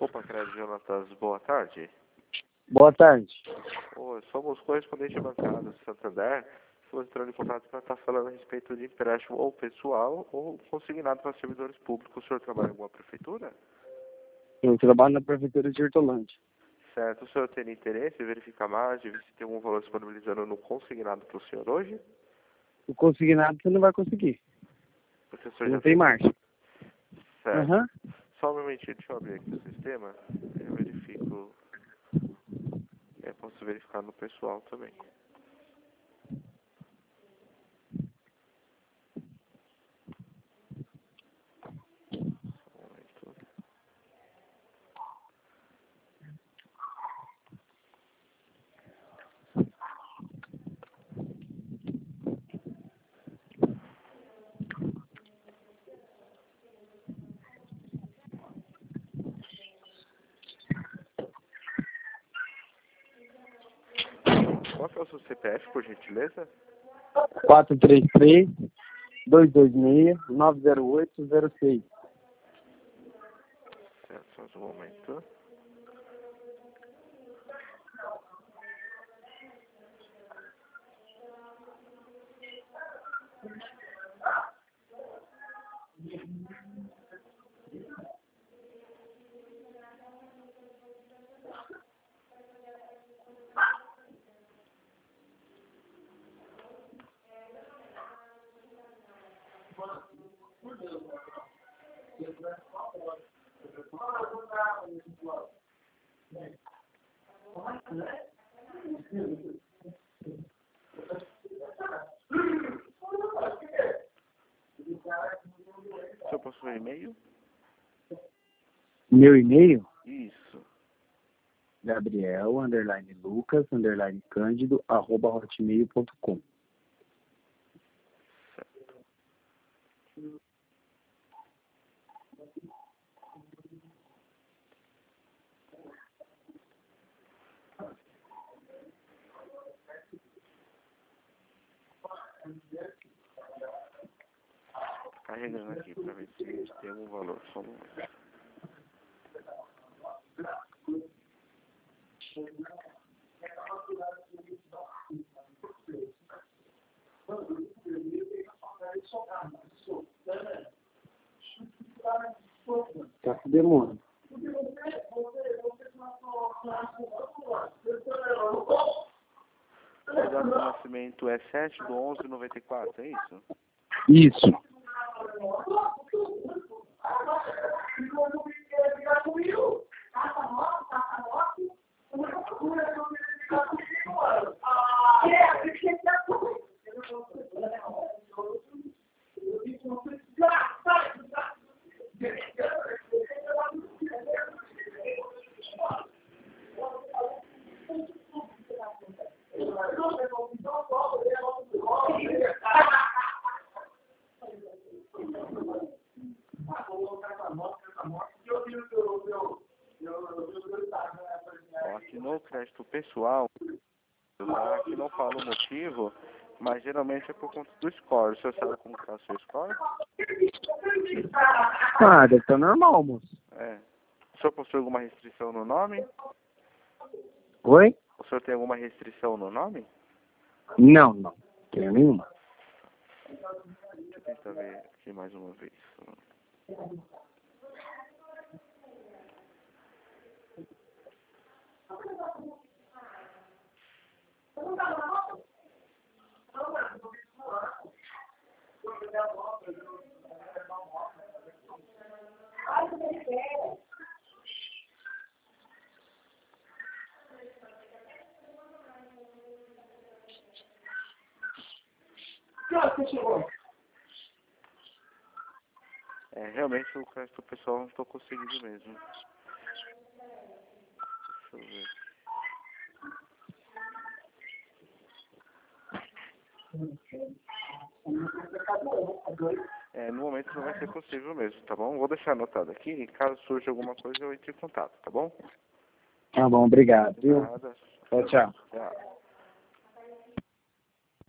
Copa Crédito Jonatas, boa tarde. Boa tarde. Oi, somos correspondente bancário do Santander. Estou entrando em contato para estar falando a respeito de empréstimo ou pessoal ou consignado para servidores públicos. O senhor trabalha em alguma prefeitura? Eu trabalho na prefeitura de Hortolândia. Certo. O senhor tem interesse em verificar mais, de ver se tem algum valor disponibilizando no consignado para o senhor hoje? O consignado você não vai conseguir. Porque o senhor Não já tem marcha. Certo. Aham. Só um momentinho, deixa eu abrir aqui o sistema. Eu verifico. Eu posso verificar no pessoal também. Só um momento. Qual que é o seu CPF, por gentileza? 433-226-90806. Certo, só um momento. O senhor possui e-mail? Meu e-mail? Isso. Gabriel_Lucas_Cândido@hotmail.com. Certo. Carregando aqui para ver se tem algum valor. Só um momento. Tá se demora. A data do nascimento é 7/11/94, é isso? Isso. Ó, aqui no crédito pessoal, aqui não fala o motivo, mas geralmente é por conta do score. O senhor sabe como está o seu score? Ah, deve estar normal, moço. É. O senhor possui alguma restrição no nome? Oi? O senhor tem alguma restrição no nome? Não, não. Tenho nenhuma. Deixa eu tentar ver aqui mais uma vez. É, realmente o crédito pessoal não estou conseguindo mesmo. Deixa eu ver. É, no momento não vai ser possível mesmo, tá bom? Vou deixar anotado aqui e caso surja alguma coisa eu entre em contato, tá bom? Tá bom, obrigado, viu? Nada. Tchau, tchau. Tchau.